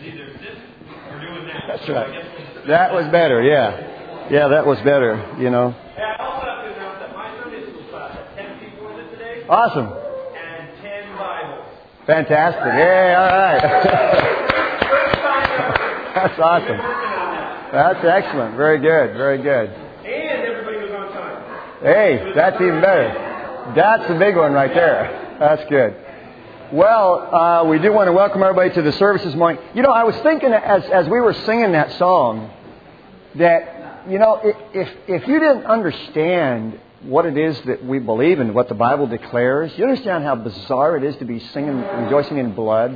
either this or doing that. That's right. That was better, yeah. Yeah, that was better, you know. Yeah, I also have to announce that my Sunday school class had 10 people in it today. Awesome. And 10 Bibles. Fantastic. Yeah, all right. First time ever. That's awesome. We've been working on that. That's excellent. Very good, very good. And everybody was on time. Hey, that's even better. That's the big one right there. That's good. Well, we do want to welcome everybody to the service this morning. You know, I was thinking as we were singing that song that, you know, if you didn't understand what it is that we believe in, what the Bible declares, you understand how bizarre it is to be singing, rejoicing in blood?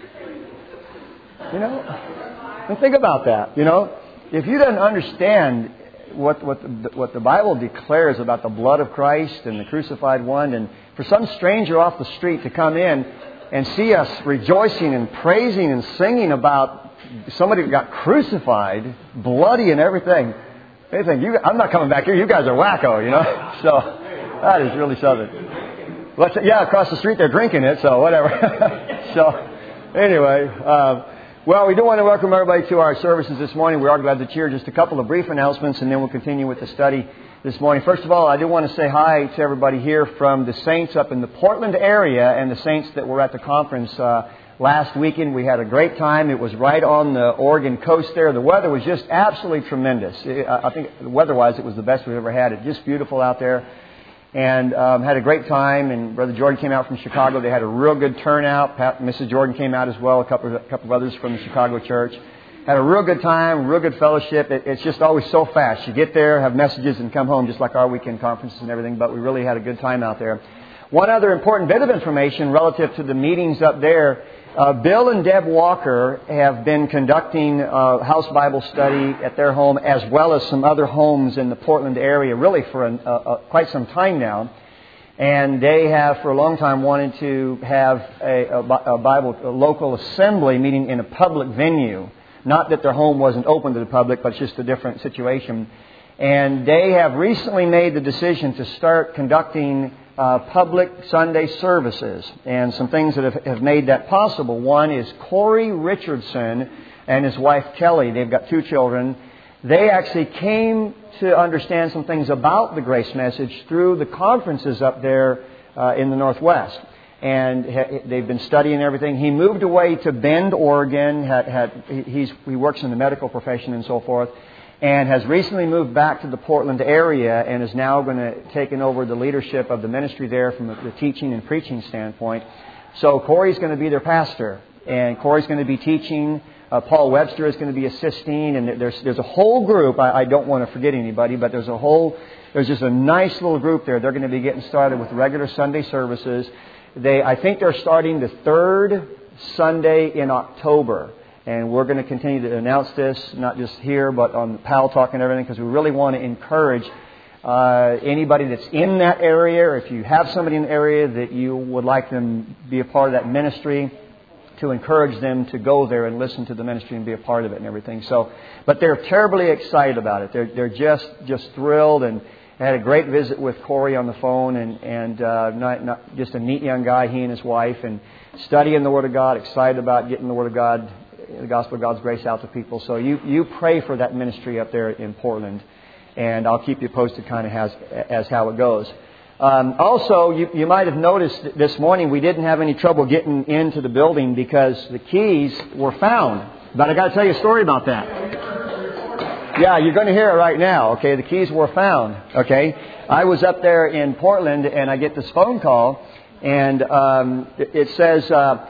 You know? And think about that, you know? If you didn't understand what the Bible declares about the blood of Christ and the crucified one, and for some stranger off the street to come in and see us rejoicing and praising and singing about somebody who got crucified, bloody and everything, they think, I'm not coming back here, you guys are wacko, you know? So, that is really something. Yeah, across the street they're drinking it, so whatever. So, anyway, well, we do want to welcome everybody to our services this morning. We are glad that you're here. Just a couple of brief announcements, and then we'll continue with the study this morning. First of all, I do want to say hi to everybody here from the saints up in the Portland area and the saints that were at the conference last weekend. We had a great time. It was right on the Oregon coast there. The weather was just absolutely tremendous. I think weather-wise it was the best we've ever had. It's just beautiful out there. And had a great time. And Brother Jordan came out from Chicago. They had a real good turnout. Mrs. Jordan came out as well. A couple of others from the Chicago church. Had a real good time, real good fellowship. It's just always so fast. You get there, have messages, and come home, just like our weekend conferences and everything. But we really had a good time out there. One other important bit of information relative to the meetings up there. Bill and Deb Walker have been conducting house Bible study at their home as well as some other homes in the Portland area really for quite some time now. And they have for a long time wanted to have a local assembly meeting in a public venue. Not that their home wasn't open to the public, but it's just a different situation. And they have recently made the decision to start conducting public Sunday services, and some things that have made that possible. One is Corey Richardson and his wife Kelly. They've got 2 children. They actually came to understand some things about the grace message through the conferences up there in the Northwest. And they've been studying everything. He moved away to Bend, Oregon. He works in the medical profession and so forth. And has recently moved back to the Portland area and is now going to take over the leadership of the ministry there from the teaching and preaching standpoint. So Corey's going to be their pastor, and Corey's going to be teaching. Paul Webster is going to be assisting, and there's a whole group. I don't want to forget anybody, but there's just a nice little group there. They're going to be getting started with regular Sunday services. I think they're starting the 3rd Sunday in October. And we're going to continue to announce this, not just here, but on Pal Talk and everything, because we really want to encourage anybody that's in that area, or if you have somebody in the area that you would like them to be a part of that ministry, to encourage them to go there and listen to the ministry and be a part of it and everything. So, but they're terribly excited about it. They're just thrilled, and I had a great visit with Corey on the phone, and not just a neat young guy, he and his wife, and studying the Word of God, excited about getting the Word of God, the gospel of God's grace out to people. So you pray for that ministry up there in Portland, and I'll keep you posted kind of as how it goes. Also, you might have noticed this morning we didn't have any trouble getting into the building because the keys were found. But I got to tell you a story about that. Yeah, you're going to hear it right now. Okay, the keys were found. Okay, I was up there in Portland and I get this phone call, and it says.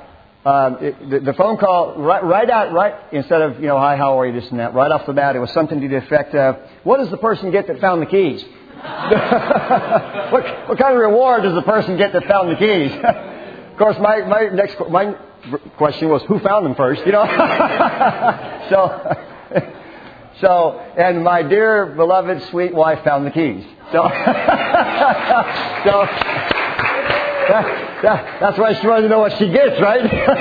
The phone call right instead of hi, how are you, this and that, right off the bat it was something to the effect of, what does the person get that found the keys? what kind of reward does the person get that found the keys? Of course, my question was, who found them first? So and my dear beloved sweet wife found the keys. That's why she wanted to know what she gets, right?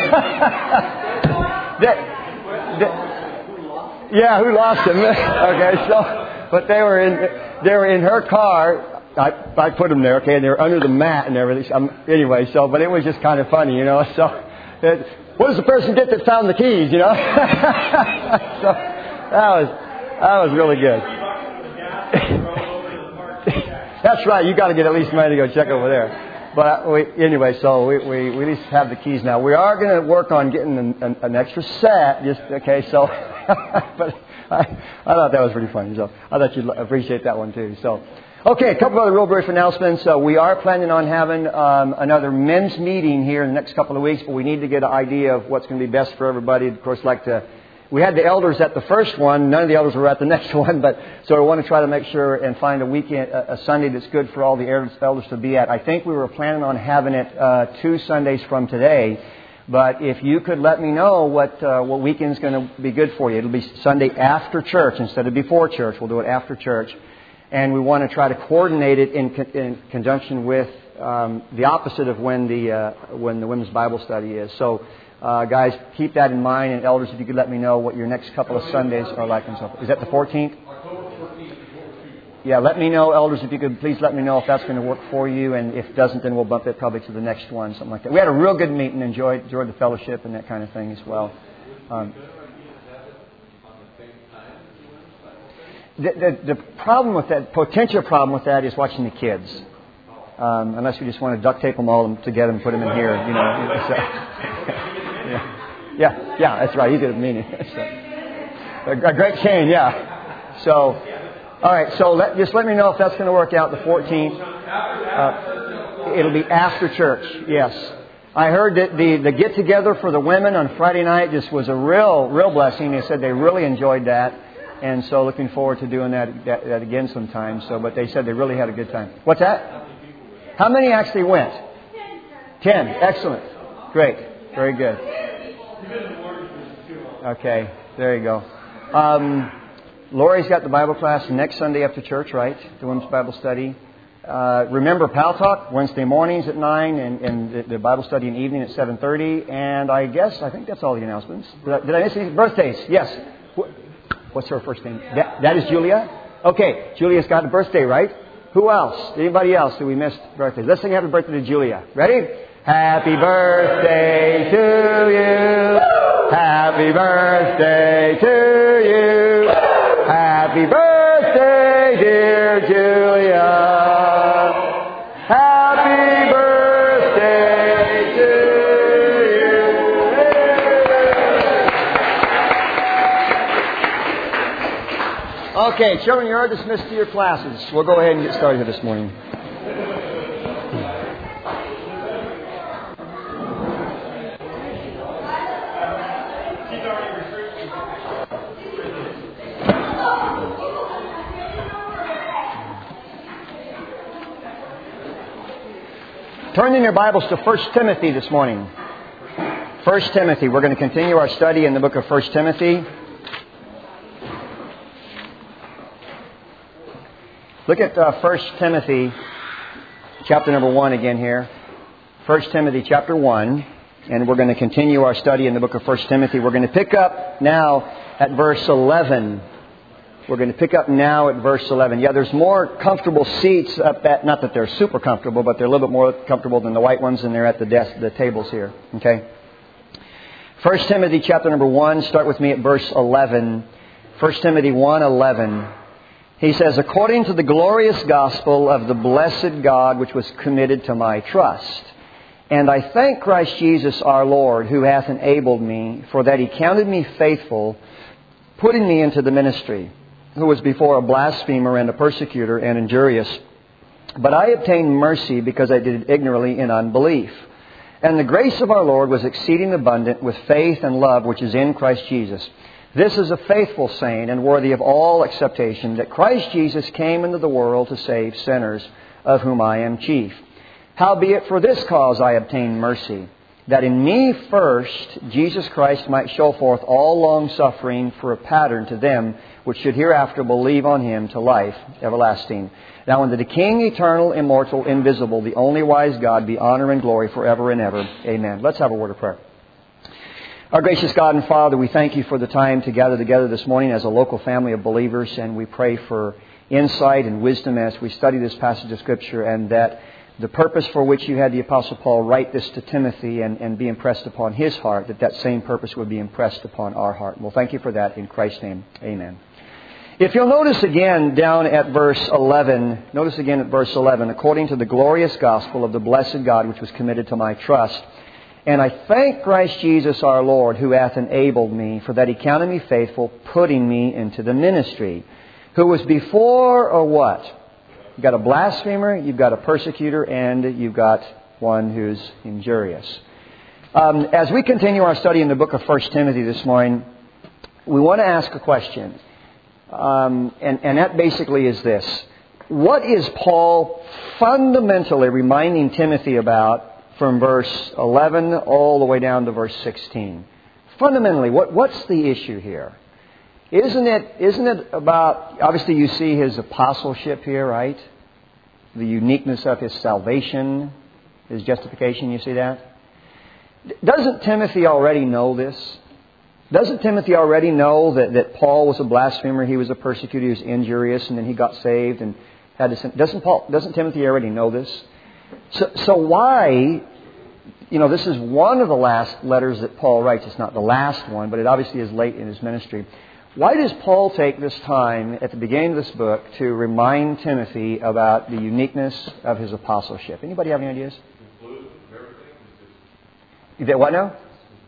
Yeah, who lost them? Okay, but they were in her car. I put them there, okay, and they were under the mat and everything. Anyway, but it was just kind of funny, So What does the person get that found the keys, you know? So that was really good. That's right. You got to get at least money to go check over there. But anyway, so we at least have the keys now. We are going to work on getting an extra set. So, but I thought that was pretty funny. So I thought you'd appreciate that one too. So, okay, a couple of other real brief announcements. We are planning on having another men's meeting here in the next couple of weeks, but we need to get an idea of what's going to be best for everybody. Of course, we had the elders at the first one. None of the elders were at the next one, but so we want to try to make sure and find a weekend, a Sunday that's good for all the elders to be at. I think we were planning on having it 2 Sundays from today, but if you could let me know what weekend's going to be good for you. It'll be Sunday after church instead of before church. We'll do it after church, and we want to try to coordinate it in conjunction with the opposite of when the women's Bible study is. So. Guys, keep that in mind. And elders, if you could let me know what your next couple of Sundays are like and so forth. Is that the 14th? October 14th. Yeah, let me know, elders, if you could please let me know if that's going to work for you. And if it doesn't, then we'll bump it probably to the next one, something like that. We had a real good meeting, enjoyed the fellowship and that kind of thing as well. The problem with that, potential problem with that, is watching the kids. Unless we just want to duct tape them all together and put them in here, you know. So, yeah, that's right. You did a meaning. So, a great chain, yeah. So, all right. So just let me know if that's going to work out. The 14th. It'll be after church. Yes, I heard that the get together for the women on Friday night just was a real blessing. They said they really enjoyed that, and so looking forward to doing that again sometime. So, but they said they really had a good time. What's that? How many actually went? 10. Excellent. Great. Very good. Okay. There you go. Lori's got the Bible class next Sunday after church, right? The women's Bible study. Remember Pal Talk Wednesday mornings at 9 and the Bible study in the evening at 7:30. And I think that's all the announcements. Did I miss any? Birthdays? Yes. What's her first name? That is Julia? Okay. Julia's got a birthday, right? Who else? Anybody else who we missed birthdays? Let's sing happy birthday to Julia. Ready? Happy birthday to you. Happy birthday to you. Happy birthday, dear Julia. Happy birthday to you. Okay, children, you are dismissed to your classes. We'll go ahead and get started this morning. Turn in your Bibles to 1 Timothy this morning. 1 Timothy. We're going to continue our study in the book of 1 Timothy. Look at 1 Timothy chapter number 1 again here. 1 Timothy chapter 1. And we're going to continue our study in the book of 1 Timothy. We're going to pick up now at verse 11. We're going to pick up now at verse 11. Yeah, there's more comfortable seats up at, not that they're super comfortable, but they're a little bit more comfortable than the white ones, and they're at the tables here. Okay? 1 Timothy chapter number 1, start with me at verse 11. 1 Timothy 1:11. He says, according to the glorious gospel of the blessed God which was committed to my trust. And I thank Christ Jesus our Lord, who hath enabled me, for that He counted me faithful, putting me into the ministry, who was before a blasphemer and a persecutor and injurious. But I obtained mercy because I did it ignorantly in unbelief. And the grace of our Lord was exceeding abundant with faith and love which is in Christ Jesus. This is a faithful saying and worthy of all acceptation, that Christ Jesus came into the world to save sinners, of whom I am chief. Howbeit for this cause I obtained mercy, that in me first Jesus Christ might show forth all long suffering for a pattern to them which should hereafter believe on Him to life everlasting. Now unto the King, eternal, immortal, invisible, the only wise God, be honor and glory forever and ever. Amen. Let's have a word of prayer. Our gracious God and Father, we thank You for the time to gather together this morning as a local family of believers, and we pray for insight and wisdom as we study this passage of Scripture, and that the purpose for which you had the Apostle Paul write this to Timothy and be impressed upon his heart, that same purpose would be impressed upon our heart. Well, thank you for that. In Christ's name, amen. If you'll notice again down at verse 11, according to the glorious gospel of the blessed God which was committed to my trust. And I thank Christ Jesus our Lord, who hath enabled me, for that He counted me faithful, putting me into the ministry. Who was before, or what? You've got a blasphemer, you've got a persecutor, and you've got one who's injurious. As we continue our study in the book of 1 Timothy this morning, we want to ask a question. And that basically is this. What is Paul fundamentally reminding Timothy about from verse 11 all the way down to verse 16? Fundamentally, what's the issue here? Isn't it about, obviously you see his apostleship here, right? The uniqueness of his salvation, his justification, you see that? Doesn't Timothy already know this? Doesn't Timothy already know that Paul was a blasphemer, he was a persecutor, he was injurious, and then he got saved and had to sin? Doesn't Timothy already know this? So why, this is one of the last letters that Paul writes. It's not the last one, but it obviously is late in his ministry. Why does Paul take this time at the beginning of this book to remind Timothy about the uniqueness of his apostleship? Anybody have any ideas? What now?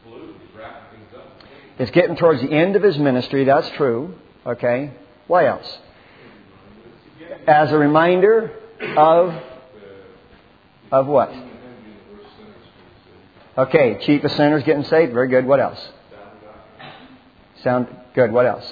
It's getting towards the end of his ministry. That's true. Okay. Why else? As a reminder of what? Okay. Chief of sinners getting saved. Very good. What else? Sound good. What else?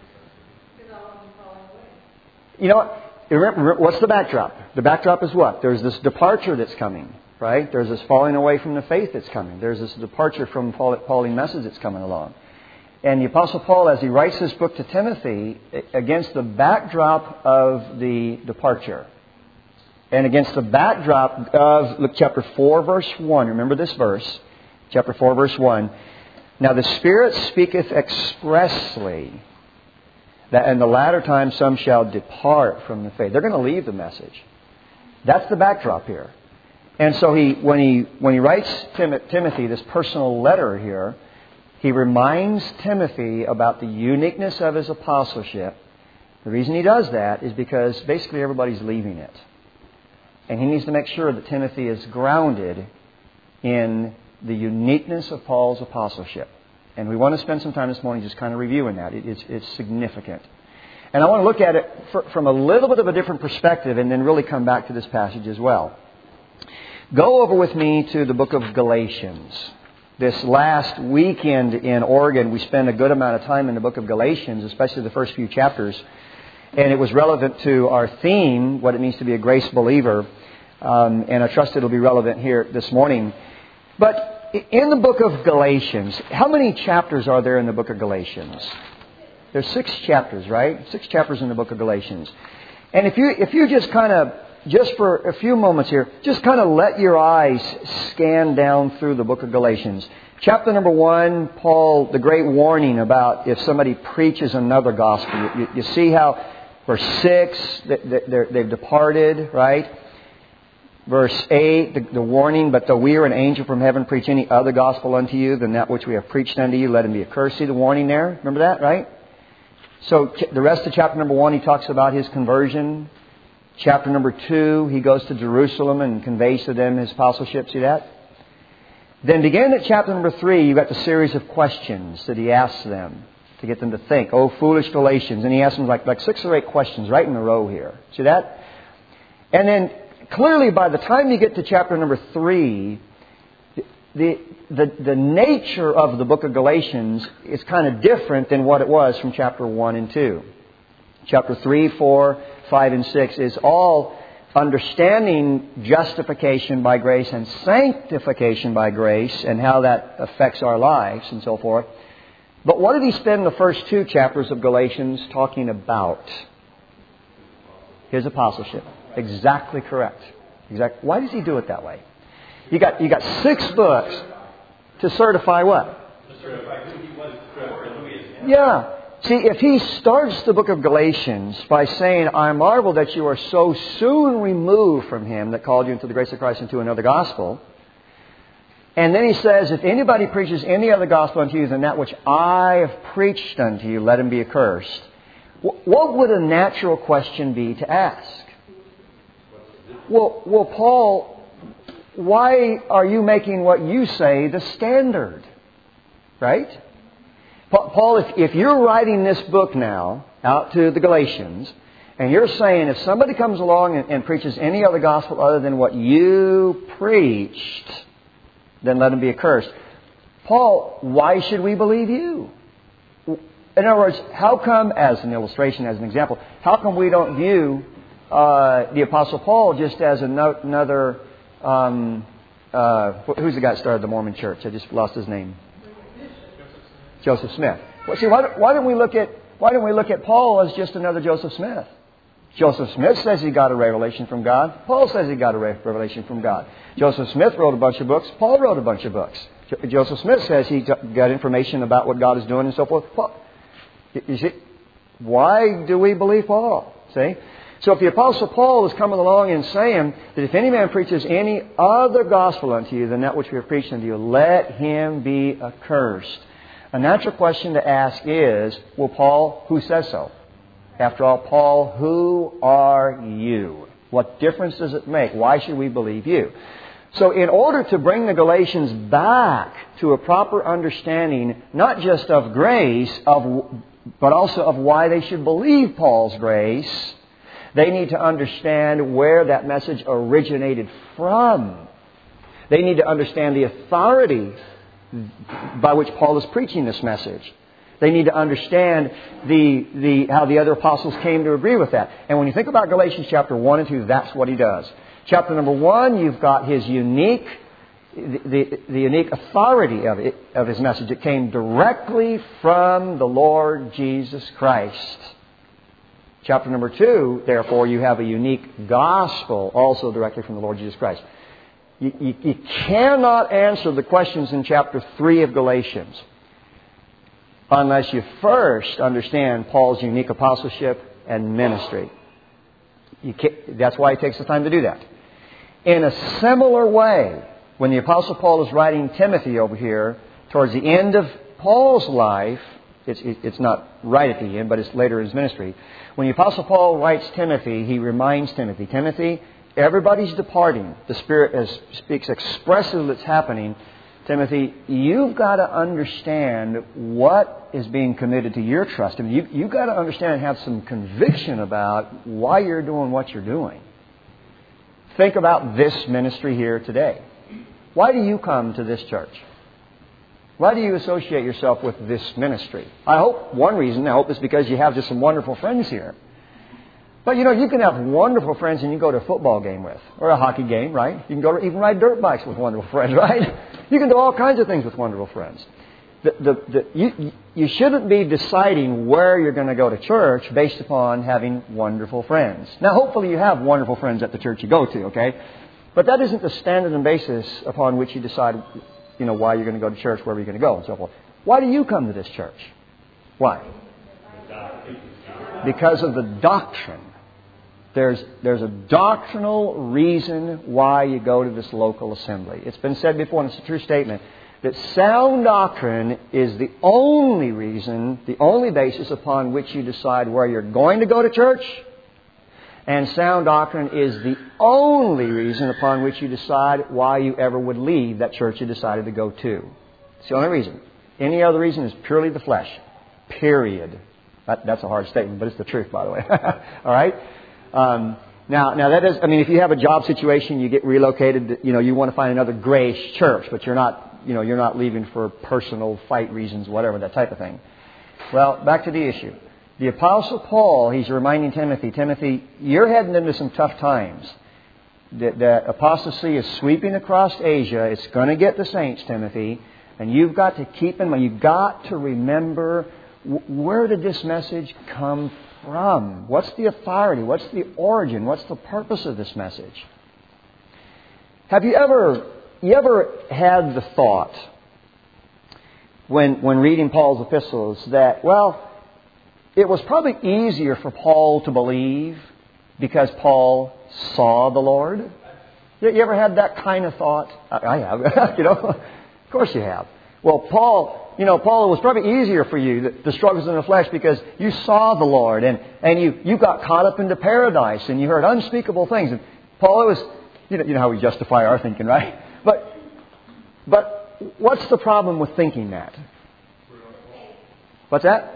Remember, what's the backdrop? The backdrop is what? There's this departure that's coming, right? There's this falling away from the faith that's coming. There's this departure from Pauline message that's coming along. And the Apostle Paul, as he writes this book to Timothy, against the backdrop of the departure, and against the backdrop of, look, chapter 4, verse 1. Remember this verse. Chapter 4, verse 1. Now the Spirit speaketh expressly that in the latter time some shall depart from the faith. They're going to leave the message. That's the backdrop here. And so when he writes Timothy this personal letter here, he reminds Timothy about the uniqueness of his apostleship. The reason he does that is because basically everybody's leaving it. And he needs to make sure that Timothy is grounded in the uniqueness of Paul's apostleship. And we want to spend some time this morning just kind of reviewing that. It's significant. And I want to look at it from a little bit of a different perspective and then really come back to this passage as well. Go over with me to the book of Galatians. This last weekend in Oregon, we spent a good amount of time in the book of Galatians, especially the first few chapters. And it was relevant to our theme, what it means to be a grace believer. And I trust it'll be relevant here this morning. But in the book of Galatians, how many chapters are there in the book of Galatians? There's 6 chapters, right? 6 chapters in the book of Galatians. And if you just kind of, just for a few moments here, just kind of let your eyes scan down through the book of Galatians. Chapter number 1, Paul, the great warning about if somebody preaches another gospel. You see how verse 6, they've departed, right? Verse 8, the warning, but though we or an angel from heaven preach any other gospel unto you than that which we have preached unto you, let him be accursed. See the warning there? Remember that, right? So the rest of chapter number 1, he talks about his conversion. Chapter number 2, he goes to Jerusalem and conveys to them his apostleship. See that? Then beginning at chapter number 3, you've got the series of questions that he asks them to get them to think. Oh, foolish Galatians. And he asks them like 6 or 8 questions right in a row here. See that? And then clearly by the time you get to chapter number 3, the nature of the book of Galatians is kind of different than what it was from chapter 1 and 2. Chapter 3, 4, 5, and 6 is all understanding justification by grace and sanctification by grace and how that affects our lives and so forth. But what did he spend the first 2 chapters of Galatians talking about? His apostleship. Exactly correct. Why does he do it that way? You got 6 books to certify what? To certify who he was, who he is. Yeah. See, if he starts the book of Galatians by saying, I marvel that you are so soon removed from him that called you into the grace of Christ into another gospel, and then he says, if anybody preaches any other gospel unto you than that which I have preached unto you, let him be accursed. What would a natural question be to ask? Well, Paul, why are you making what you say the standard? Right? Paul, if you're writing this book now out to the Galatians, and you're saying if somebody comes along and preaches any other gospel other than what you preached, then let him be accursed. Paul, why should we believe you? In other words, how come, as an illustration, as an example, how come we don't view the Apostle Paul just as another... who's the guy that started the Mormon Church? I just lost his name. Joseph Smith. Well, see, why don't we look at Paul as just another Joseph Smith? Joseph Smith says he got a revelation from God. Paul says he got a revelation from God. Joseph Smith wrote a bunch of books. Paul wrote a bunch of books. Joseph Smith says he got information about what God is doing and so forth. You see, why do we believe Paul? See? So if the Apostle Paul is coming along and saying that if any man preaches any other gospel unto you than that which we have preached unto you, let him be accursed. A natural question to ask is, well, Paul, who says so? After all, Paul, who are you? What difference does it make? Why should we believe you? So in order to bring the Galatians back to a proper understanding, not just of grace, but also of why they should believe Paul's grace, they need to understand where that message originated from. They need to understand the authority by which Paul is preaching this message. They need to understand how the other apostles came to agree with that. And when you think about Galatians chapter 1 and 2, that's what he does. Chapter number 1, you've got his unique authority of his message. It came directly from the Lord Jesus Christ. Chapter number 2, therefore, you have a unique gospel also directly from the Lord Jesus Christ. You cannot answer the questions in chapter 3 of Galatians unless you first understand Paul's unique apostleship and ministry. That's why it takes the time to do that. In a similar way, when the Apostle Paul is writing Timothy over here, towards the end of Paul's life, it's not right at the end, but it's later in his ministry. When the Apostle Paul writes Timothy, he reminds Timothy, everybody's departing. The Spirit speaks expressly that's happening. Timothy, you've got to understand what is being committed to your trust. I mean, you've got to understand and have some conviction about why you're doing what you're doing. Think about this ministry here today. Why do you come to this church? Why do you associate yourself with this ministry? One reason is because you have just some wonderful friends here. But you can have wonderful friends and you go to a football game with, or a hockey game, right? You can go to even ride dirt bikes with wonderful friends, right? You can do all kinds of things with wonderful friends. You shouldn't be deciding where you're going to go to church based upon having wonderful friends. Now, hopefully you have wonderful friends at the church you go to, okay? But that isn't the standard and basis upon which you decide, why you're going to go to church, where you're going to go, and so forth. Why do you come to this church? Why? Because of the doctrine. There's a doctrinal reason why you go to this local assembly. It's been said before, and it's a true statement, that sound doctrine is the only reason, the only basis upon which you decide where you're going to go to church. And sound doctrine is the only reason upon which you decide why you ever would leave that church you decided to go to. It's the only reason. Any other reason is purely the flesh. Period. That's a hard statement, but it's the truth, by the way. All right? Now that is, if you have a job situation, you get relocated, you want to find another grace church, but you're not leaving for personal fight reasons, whatever, that type of thing. Well, back to the issue. The Apostle Paul, he's reminding Timothy, you're heading into some tough times. The apostasy is sweeping across Asia. It's going to get the saints, Timothy, and you've got to keep in mind, you've got to remember, where did this message come from? What's the authority? What's the origin? What's the purpose of this message? Have you ever had the thought when reading Paul's epistles that, it was probably easier for Paul to believe because Paul saw the Lord. You ever had that kind of thought? I have. Of course you have. Well, Paul, it was probably easier for you, the struggles in the flesh, because you saw the Lord and you got caught up into paradise and you heard unspeakable things. And Paul, it was, you know how we justify our thinking, right? But what's the problem with thinking that? What's that?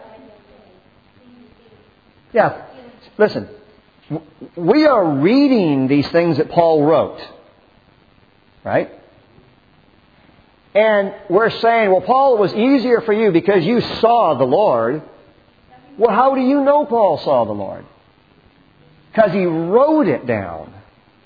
Yeah. Listen, we are reading these things that Paul wrote, right? And we're saying, well, Paul, it was easier for you because you saw the Lord. Well, how do you know Paul saw the Lord? Because he wrote it down.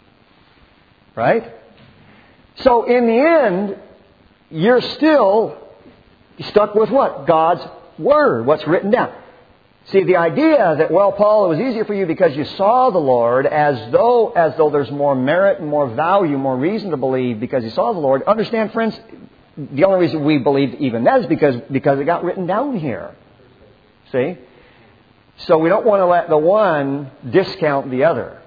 Right? So in the end, you're still stuck with what? God's Word, what's written down. See, the idea that, well, Paul, it was easier for you because you saw the Lord, as though there's more merit and more value, more reason to believe because you saw the Lord. Understand, friends, the only reason we believe even that is because it got written down here. See? So we don't want to let the one discount the other.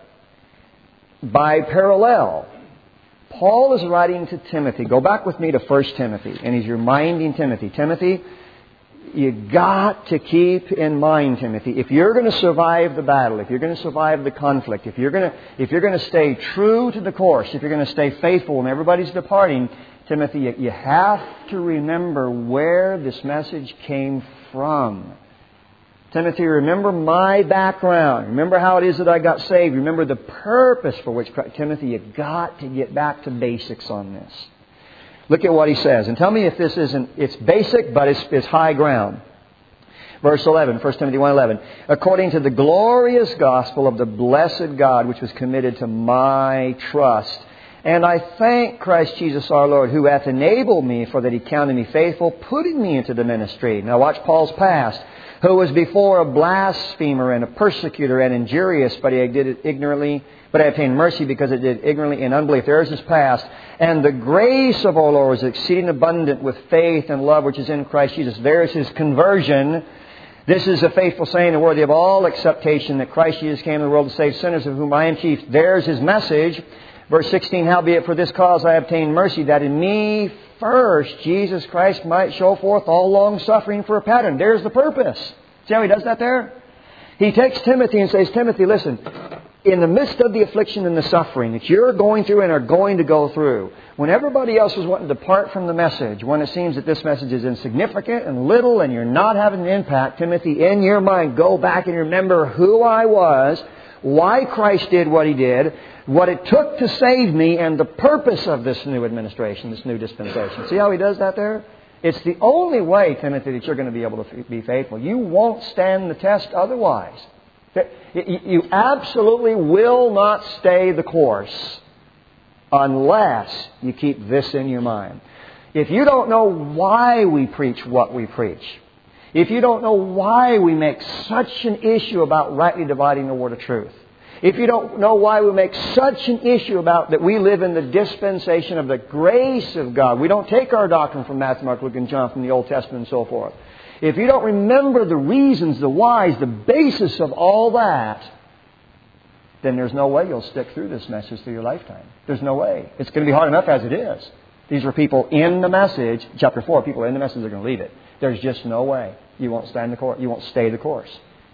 By parallel, Paul is writing to Timothy. Go back with me to 1 Timothy. And he's reminding Timothy. Timothy, you got to keep in mind, Timothy, if you're going to survive the battle, if you're going to survive the conflict, if you're going to stay true to the course, if you're going to stay faithful when everybody's departing, Timothy, you have to remember where this message came from. Timothy, remember my background. Remember how it is that I got saved. Remember the purpose for which Timothy, you've got to get back to basics on this. Look at what he says. And tell me if this isn't, it's basic, but it's high ground. Verse 11, 1 Timothy 1:11. According to the glorious gospel of the blessed God, which was committed to my trust. And I thank Christ Jesus our Lord, who hath enabled me, for that He counted me faithful, putting me into the ministry. Now watch Paul's past. Who was before a blasphemer and a persecutor and injurious, but he did it ignorantly. But I obtained mercy because it did ignorantly in unbelief. There's his past. And the grace of our Lord was exceeding abundant with faith and love which is in Christ Jesus. There's his conversion. This is a faithful saying and worthy of all acceptation, that Christ Jesus came into the world to save sinners, of whom I am chief. There's his message. Verse 16, howbeit for this cause I obtained mercy, that in me first Jesus Christ might show forth all long suffering for a pattern. There's the purpose. See how he does that there? He takes Timothy and says, Timothy, listen, in the midst of the affliction and the suffering that you're going through and are going to go through, when everybody else is wanting to depart from the message, when it seems that this message is insignificant and little and you're not having an impact, Timothy, in your mind, go back and remember who I was, why Christ did what He did, what it took to save me, and the purpose of this new administration, this new dispensation. See how he does that there? It's the only way, Timothy, that you're going to be able to be faithful. You won't stand the test otherwise. You absolutely will not stay the course unless you keep this in your mind. If you don't know why we preach what we preach, if you don't know why we make such an issue about rightly dividing the word of truth, if you don't know why we make such an issue about that we live in the dispensation of the grace of God, we don't take our doctrine from Matthew, Mark, Luke, and John from the Old Testament and so forth. If you don't remember the reasons, the whys, the basis of all that, then there's no way you'll stick through this message through your lifetime. There's no way. It's going to be hard enough as it is. These are people in the message. Chapter 4, people in the message are going to leave it. There's just no way. You won't stand the course. You won't stay the course.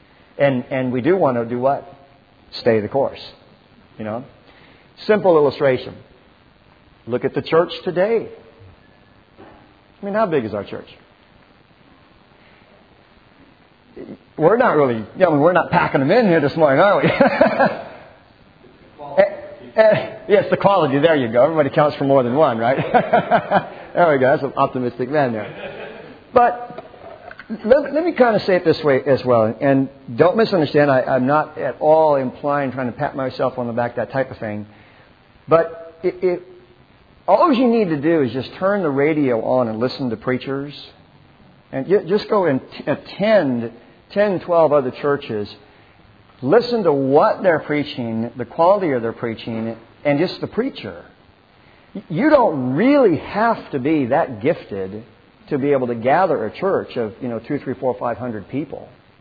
And we do want to do what? Stay the course. You know? Simple illustration. Look at the church today. I mean, how big is our church? We're not really, we're not packing them in here this morning, are we? Yes, the quality. There you go. Everybody counts for more than one, right? There we go. That's an optimistic man there. But let me kind of say it this way as well. And don't misunderstand. I'm not at all implying trying to pat myself on the back, that type of thing. But all you need to do is just turn the radio on and listen to preachers. And just go and attend 10, 12 other churches. Listen to what they're preaching, the quality of their preaching, and just the preacher. You don't really have to be that gifted to be able to gather a church of 200, 300, 400, 500 people.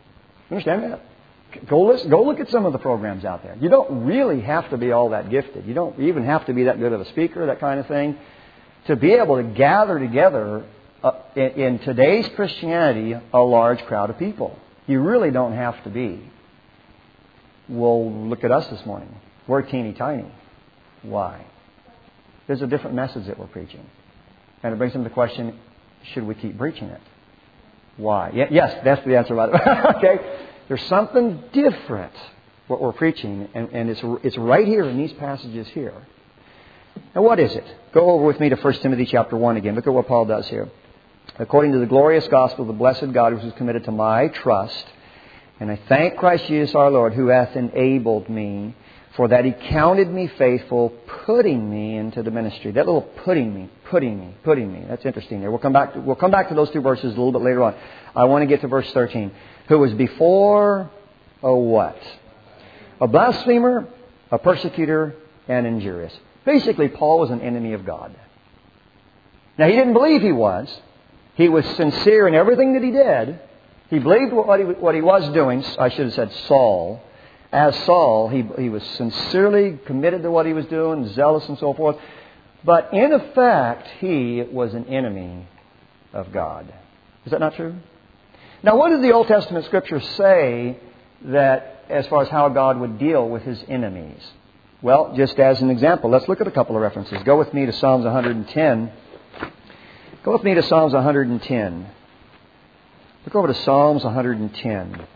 Understand that? Go look at some of the programs out there. You don't really have to be all that gifted. You don't even have to be that good of a speaker, that kind of thing, to be able to gather together in today's Christianity a large crowd of people. You really don't have to be. Well, look at us this morning. We're teeny tiny. Why? There's a different message that we're preaching. And it brings them to the question, should we keep preaching it? Why? Yes, that's the answer, by the way. Okay. There's something different what we're preaching, and it's right here in these passages here. Now, what is it? Go over with me to 1 Timothy chapter 1 again. Look at what Paul does here. According to the glorious gospel of the blessed God, which is committed to my trust, and I thank Christ Jesus our Lord, who hath enabled me, for that He counted me faithful, putting me into the ministry. That little putting me. That's interesting there. We'll come back to those two verses a little bit later on. I want to get to verse 13. Who was before a what? A blasphemer, a persecutor, and injurious. Basically, Paul was an enemy of God. Now, he didn't believe he was. He was sincere in everything that he did. He believed what he was doing. I should have said Saul. As Saul, he was sincerely committed to what he was doing, zealous and so forth. But in effect, he was an enemy of God. Is that not true? Now, what did the Old Testament Scriptures say that as far as how God would deal with His enemies? Well, just as an example, let's look at a couple of references. Go with me to Psalms 110. Go with me to Psalms 110. Look over to Psalms 110.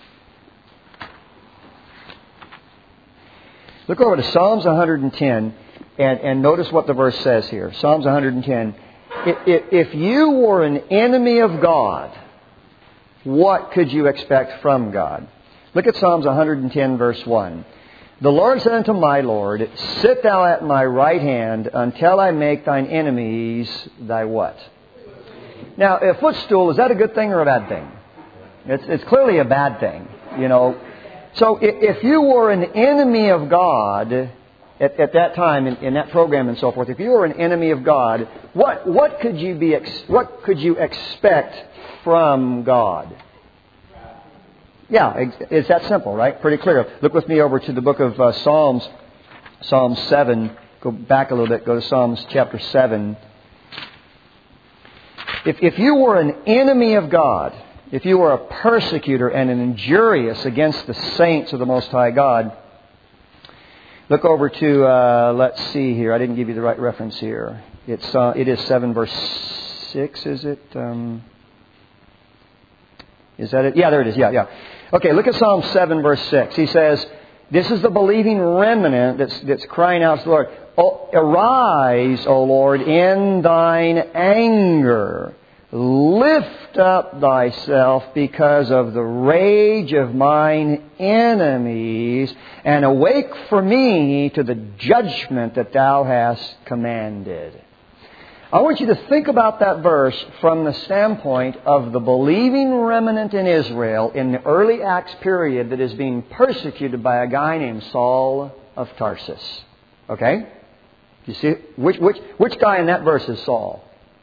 Look over to Psalms 110 and notice what the verse says here. Psalms 110. If you were an enemy of God, what could you expect from God? Look at Psalms 110, verse 1. The Lord said unto my Lord, sit thou at my right hand until I make thine enemies thy what? Now, a footstool, is that a good thing or a bad thing? It's clearly a bad thing, you know. So if you were an enemy of God at that time in that program and so forth, if you were an enemy of God, what could you expect from God? Yeah, it's that simple, right? Pretty clear. Look with me over to the book of Psalms, Psalm 7. Go back a little bit. Go to Psalms chapter 7. If you were an enemy of God, if you were a persecutor and an injurious against the saints of the Most High God, look over to, let's see here. I didn't give you the right reference here. It is 7 verse 6, is it? Is that it? Yeah, there it is. Yeah. Okay, look at Psalm 7 verse 6. He says, this is the believing remnant that's crying out to the Lord. Oh, arise, O Lord, in thine anger. Lift up thyself because of the rage of mine enemies, and awake for me to the judgment that thou hast commanded. I want you to think about that verse from the standpoint of the believing remnant in Israel in the early Acts period that is being persecuted by a guy named Saul of Tarsus. Okay? You see, which guy in that verse is Saul?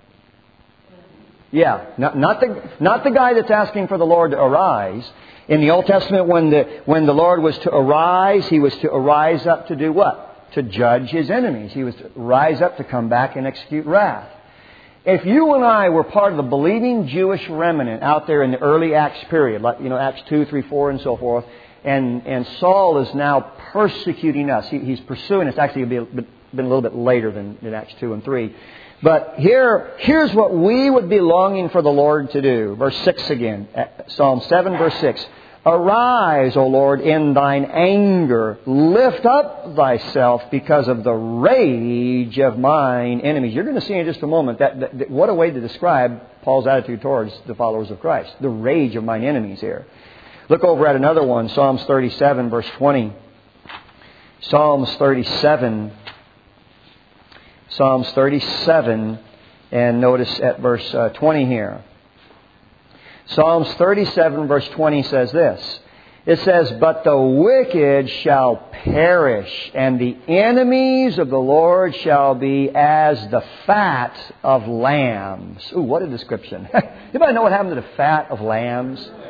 Yeah, not the guy that's asking for the Lord to arise. In the Old Testament, when the Lord was to arise, He was to arise up to do what? To judge His enemies. He was to rise up to come back and execute wrath. If you and I were part of the believing Jewish remnant out there in the early Acts period, like Acts 2, 3, 4, and so forth, and Saul is now persecuting us. He's pursuing us. Actually, it'll been a little bit later than in Acts 2 and 3. But here's what we would be longing for the Lord to do. Verse 6 again. Psalm 7, verse 6. Arise, O Lord, in thine anger. Lift up thyself because of the rage of mine enemies. You're going to see in just a moment that what a way to describe Paul's attitude towards the followers of Christ. The rage of mine enemies here. Look over at another one. Psalms 37, verse 20. Psalms 37. Psalms 37, and notice at verse 20 here. Psalms 37, verse 20 says this. It says, but the wicked shall perish, and the enemies of the Lord shall be as the fat of lambs. Ooh, what a description. Anybody know what happened to the fat of lambs?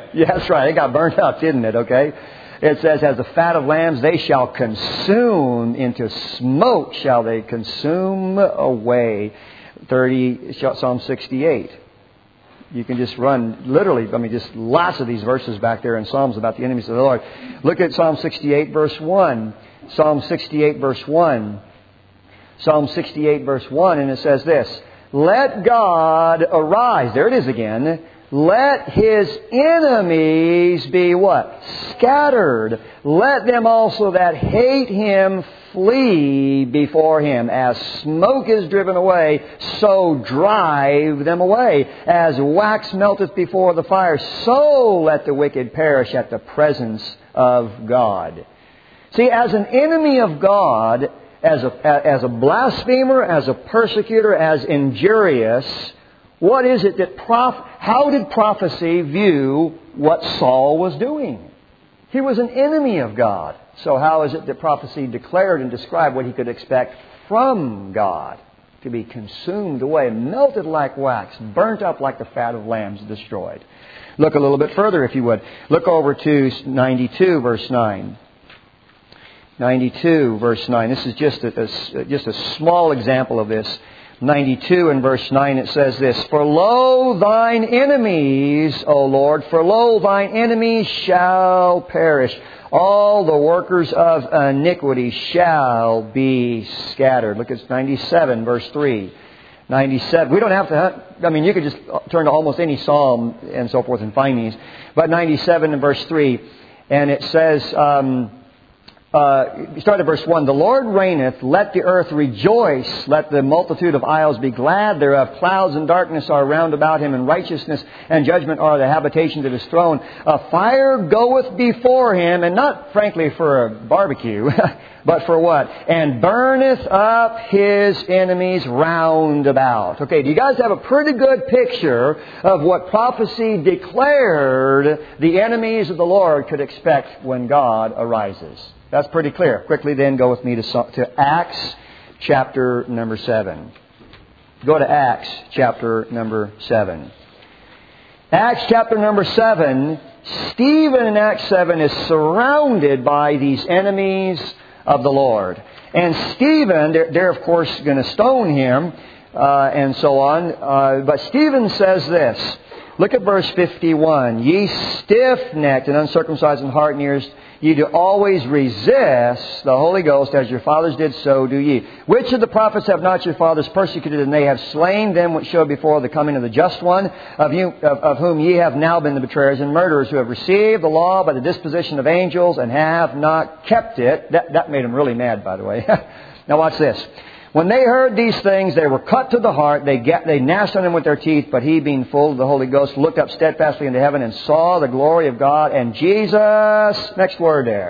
Yeah, that's right. It got burnt up, didn't it? Okay. It says, as the fat of lambs, they shall consume, into smoke shall they consume away. Psalm 68. You can just run, literally, just lots of these verses back there in Psalms about the enemies of the Lord. Look at Psalm 68, verse 1. Psalm 68, verse 1. Psalm 68, verse 1, and it says this, let God arise. There it is again. Let His enemies be what? Scattered. Let them also that hate Him flee before Him. As smoke is driven away, so drive them away. As wax melteth before the fire, so let the wicked perish at the presence of God. See, as an enemy of God, as a blasphemer, as a persecutor, as injurious, what is it that how did prophecy view what Saul was doing? He was an enemy of God. So how is it that prophecy declared and described what he could expect from God? To be consumed away, melted like wax, burnt up like the fat of lambs, destroyed. Look a little bit further, if you would. Look over to 92, verse 9. 92, verse 9. This is just a small example of this. 92 and verse 9, it says this, for lo, thine enemies, O Lord, for lo, thine enemies shall perish. All the workers of iniquity shall be scattered. Look at 97, verse 3. 97. We don't have to, you could just turn to almost any psalm and so forth and find these. But 97 and verse 3, and it says, start at verse 1. The Lord reigneth, let the earth rejoice, let the multitude of isles be glad thereof. Clouds and darkness are round about Him, and righteousness and judgment are the habitations of His throne. A fire goeth before Him, and not frankly for a barbecue, but for what? And burneth up His enemies round about. Okay, do you guys have a pretty good picture of what prophecy declared the enemies of the Lord could expect when God arises? That's pretty clear. Quickly then go with me to Acts chapter number 7. Go to Acts chapter number 7. Acts chapter number 7, Stephen in Acts 7 is surrounded by these enemies of the Lord. And Stephen, they're of course going to stone him and so on. But Stephen says this. Look at verse 51. Ye stiff-necked and uncircumcised in heart and ears, ye do always resist the Holy Ghost, as your fathers did, so do ye. Which of the prophets have not your fathers persecuted, and they have slain them which showed before the coming of the just one, of whom ye have now been the betrayers and murderers, who have received the law by the disposition of angels, and have not kept it. That made them really mad, by the way. Now watch this. When they heard these things, they were cut to the heart. They gnashed on him with their teeth. But he, being full of the Holy Ghost, looked up steadfastly into heaven and saw the glory of God and Jesus. Next word there.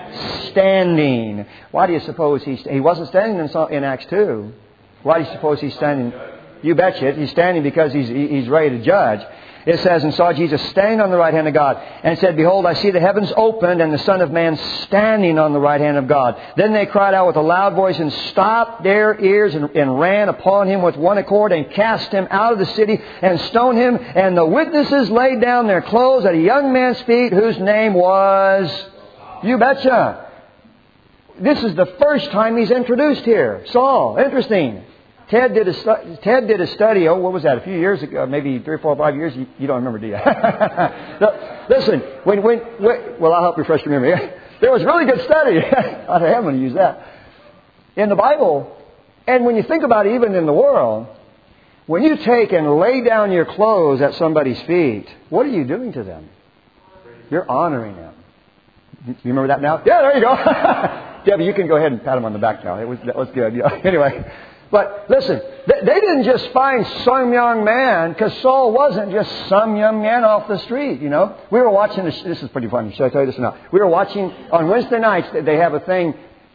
Standing. Why do you suppose he wasn't standing in Acts 2? Why do you suppose he's standing? You betcha. He's standing because he's ready to judge. It says, and saw Jesus standing on the right hand of God, and said, behold, I see the heavens opened, and the Son of Man standing on the right hand of God. Then they cried out with a loud voice, and stopped their ears, and ran upon him with one accord, and cast him out of the city, and stoned him. And the witnesses laid down their clothes at a young man's feet, whose name was... You betcha. This is the first time he's introduced here. Saul. Interesting. Ted did a study, what was that, a few years ago, maybe 3 or 4 or 5 years? You don't remember, do you? Listen, well, I'll help refresh your memory. There was a really good study. I am going to use that. In the Bible, and when you think about it, even in the world, when you take and lay down your clothes at somebody's feet, what are you doing to them? You're honoring them. You remember that now? Yeah, there you go. Debbie, you can go ahead and pat him on the back now. That was good. Yeah. Anyway. But listen, they didn't just find some young man, because Saul wasn't just some young man off the street, you know. We were watching, this is pretty funny, should I tell you this or not? We were watching, on Wednesday nights, they have a thing,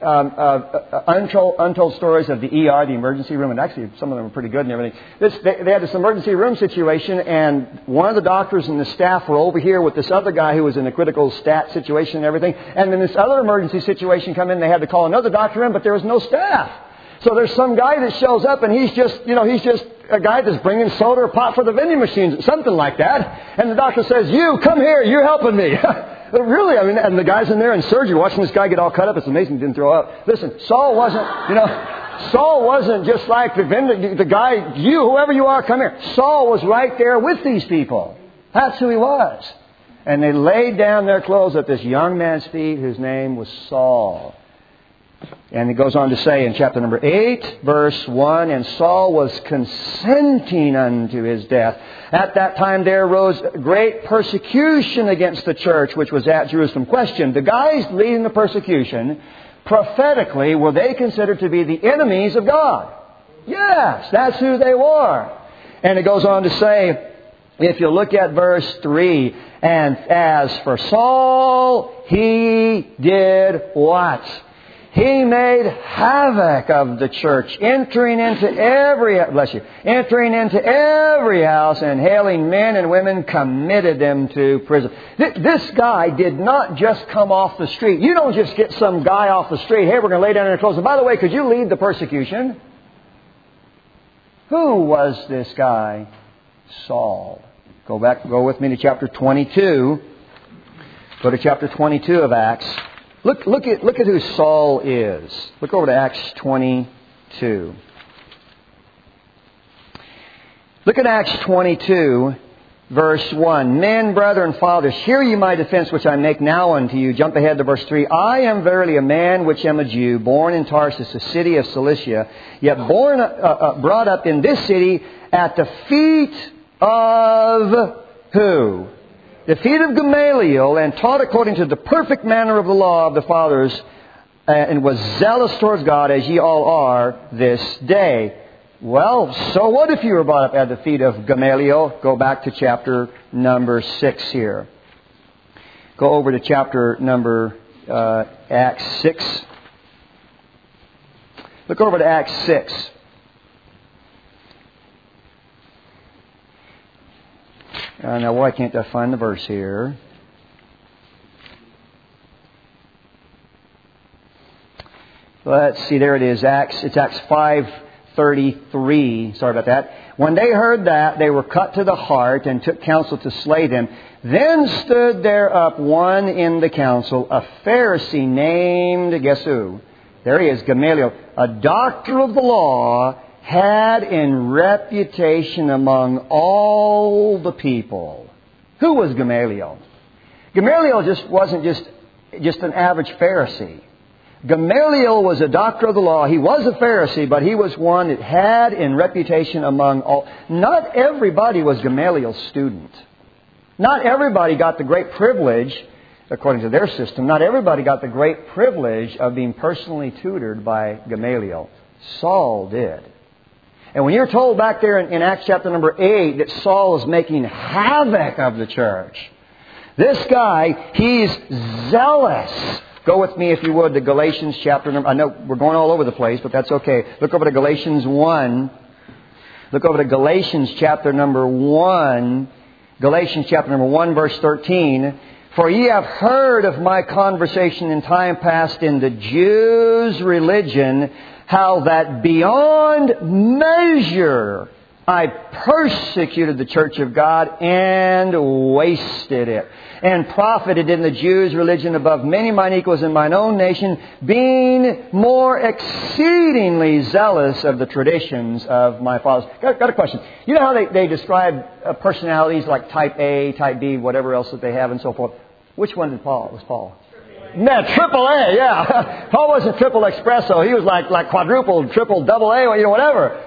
untold stories of the ER, the emergency room, and actually some of them were pretty good and everything. They had this emergency room situation, and one of the doctors and the staff were over here with this other guy who was in a critical stat situation and everything. And then this other emergency situation come in, they had to call another doctor in, but there was no staff. So there's some guy that shows up and he's just a guy that's bringing soda or pot for the vending machines, something like that. And the doctor says, you, come here, you're helping me. Really, I mean, and the guy's in there in surgery watching this guy get all cut up. It's amazing he didn't throw up. Listen, Saul wasn't just like the guy, you, whoever you are, come here. Saul was right there with these people. That's who he was. And they laid down their clothes at this young man's feet whose name was Saul. And it goes on to say in chapter number 8, verse 1, and Saul was consenting unto his death. At that time there arose great persecution against the church which was at Jerusalem. Question, the guys leading the persecution, prophetically, were they considered to be the enemies of God? Yes, that's who they were. And it goes on to say, if you look at verse 3, and as for Saul, he did what? He made havoc of the church, entering into every house, and hailing men and women, committed them to prison. This guy did not just come off the street. You don't just get some guy off the street, hey, we're going to lay down your clothes. And by the way, could you lead the persecution? Who was this guy? Saul. Go with me to chapter 22. Go to chapter 22 of Acts. Look at who Saul is. Look over to Acts 22. Look at Acts 22, verse 1. Men, brethren, fathers, hear ye my defense which I make now unto you. Jump ahead to verse 3. I am verily a man which am a Jew, born in Tarsus, a city of Cilicia, yet brought up in this city at the feet of who? The feet of Gamaliel, and taught according to the perfect manner of the law of the fathers, and was zealous towards God, as ye all are this day. Well, so what if you were brought up at the feet of Gamaliel? Go back to chapter number 6 here. Go over to chapter number Acts 6. Look over to Acts 6. Now, why can't I find the verse here? Let's see, there it is. It's Acts 5:33. Sorry about that. When they heard that, they were cut to the heart and took counsel to slay them. Then stood there up one in the council, a Pharisee named, guess who? There he is, Gamaliel, a doctor of the law, had in reputation among all the people. Who was Gamaliel? Gamaliel wasn't just an average Pharisee. Gamaliel was a doctor of the law. He was a Pharisee, but he was one that had in reputation among all. Not everybody was Gamaliel's student. Not everybody got the great privilege, according to their system, not everybody got the great privilege of being personally tutored by Gamaliel. Saul did. And when you're told back there in Acts chapter number 8 that Saul is making havoc of the church, this guy, he's zealous. Go with me, if you would, to Galatians chapter number... I know we're going all over the place, but that's okay. Look over to Galatians 1. Look over to Galatians chapter number 1. Galatians chapter number 1, verse 13. For ye have heard of my conversation in time past in the Jews' religion, how that beyond measure I persecuted the church of God and wasted it, and profited in the Jews' religion above many mine equals in mine own nation, being more exceedingly zealous of the traditions of my fathers. Got a question. You know how they describe personalities like type A, type B, whatever else that they have and so forth? Which one was Paul? No, triple A, yeah. Paul wasn't triple espresso. He was like quadruple, triple, double A, whatever.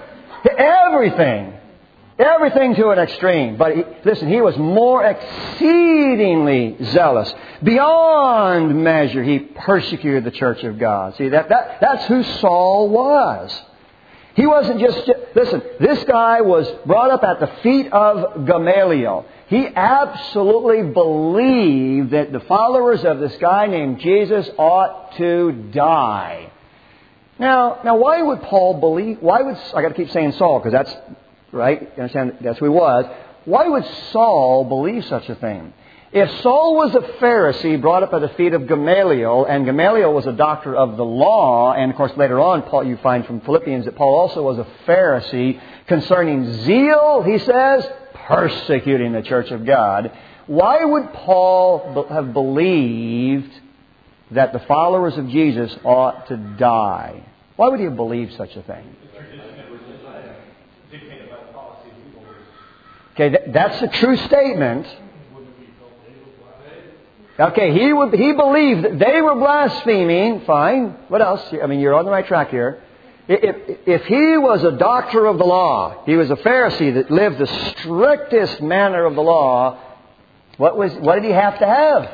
Everything to an extreme. But he was more exceedingly zealous. Beyond measure, he persecuted the church of God. See, that's who Saul was. He wasn't just... Listen, this guy was brought up at the feet of Gamaliel. He absolutely believed that the followers of this guy named Jesus ought to die. Now, why would Paul believe... I got to keep saying Saul, because that's... Right? You understand? That's who he was. Why would Saul believe such a thing? If Saul was a Pharisee brought up at the feet of Gamaliel, and Gamaliel was a doctor of the law, and of course later on Paul, you find from Philippians that Paul also was a Pharisee concerning zeal, he says, persecuting the church of God. Why would Paul have believed that the followers of Jesus ought to die? Why would he have believed such a thing? Okay, that's a true statement. Okay, he believed that they were blaspheming. Fine. What else? I mean, you're on the right track here. If he was a doctor of the law, he was a Pharisee that lived the strictest manner of the law, what did he have to have?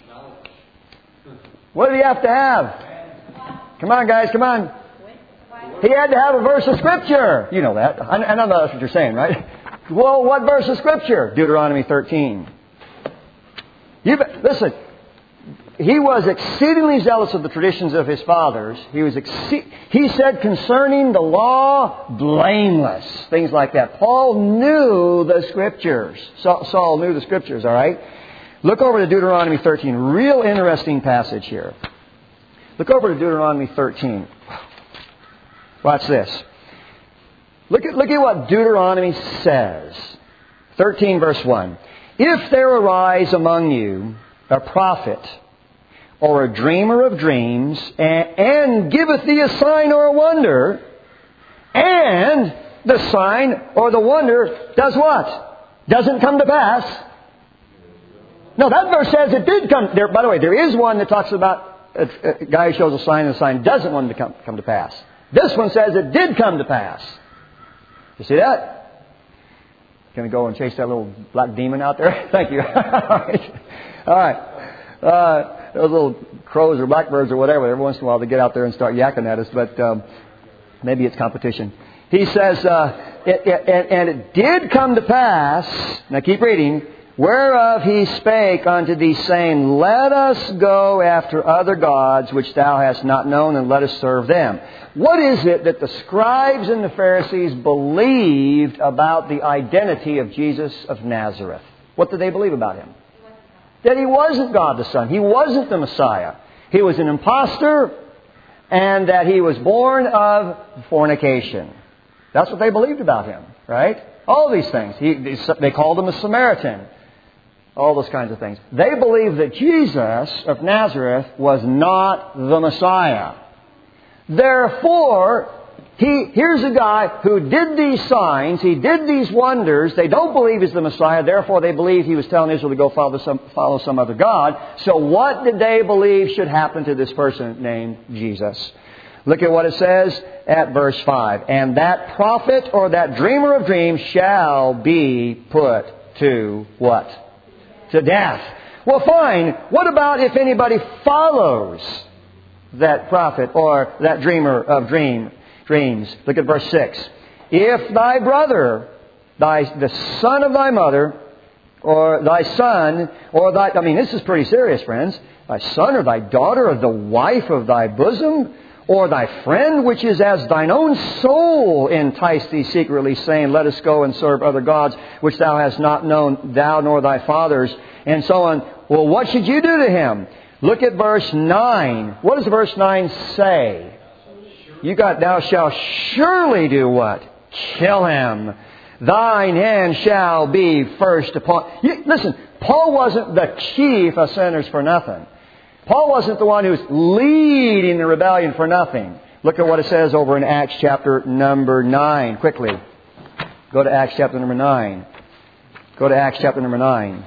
What did he have to have? Come on, guys, come on. He had to have a verse of Scripture. You know that. I know that's what you're saying, right? Well, what verse of Scripture? Deuteronomy 13. Listen, he was exceedingly zealous of the traditions of his fathers. He said concerning the law, blameless. Things like that. Paul knew the Scriptures. Saul knew the Scriptures, all right? Look over to Deuteronomy 13. Real interesting passage here. Look over to Deuteronomy 13. Watch this. Look at what Deuteronomy says. 13 verse 1. If there arise among you a prophet or a dreamer of dreams, and giveth thee a sign or a wonder, and the sign or the wonder does what? Doesn't come to pass. No, that verse says it did come. By the way, there is one that talks about a guy who shows a sign and the sign doesn't want it to come to pass. This one says it did come to pass. You see that? Going to go and chase that little black demon out there? Thank you. All right. Those little crows or blackbirds or whatever, every once in a while they get out there and start yakking at us, but maybe it's competition. He says, and it did come to pass, now keep reading, whereof he spake unto thee, saying, let us go after other gods which thou hast not known, and let us serve them. What is it that the scribes and the Pharisees believed about the identity of Jesus of Nazareth? What did they believe about Him? That He wasn't God the Son. He wasn't the Messiah. He was an impostor, and that He was born of fornication. That's what they believed about Him, right? All these things. They called Him a Samaritan. All those kinds of things. They believed that Jesus of Nazareth was not the Messiah. Therefore, here's a guy who did these signs, he did these wonders. They don't believe he's the Messiah. Therefore, they believe he was telling Israel to go follow some other God. So what did they believe should happen to this person named Jesus? Look at what it says at verse 5. And that prophet or that dreamer of dreams shall be put to what? To death. Well, fine. What about if anybody follows that prophet or that dreamer of dreams? Look at verse 6. If thy brother, the son of thy mother, or thy son, or this is pretty serious, friends. Thy son or thy daughter, or the wife of thy bosom, or thy friend, which is as thine own soul, entice thee secretly, saying, let us go and serve other gods, which thou hast not known, thou nor thy fathers, and so on. Well, what should you do to him? Look at verse 9. What does verse 9 say? Thou shalt surely do what? Kill him. Thine hand shall be first upon... Listen, Paul wasn't the chief of sinners for nothing. Paul wasn't the one who's leading the rebellion for nothing. Look at what it says over in Acts chapter number 9. Quickly. Go to Acts chapter number 9. Go to Acts chapter number 9.